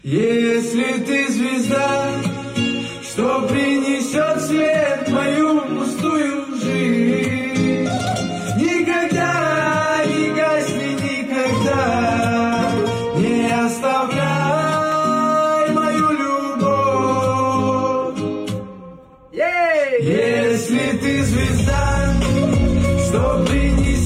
Если ты звезда, что принесет свет в мою пустую жизнь, никогда не гасни, никогда не оставляй мою любовь. Если ты звезда, что принесет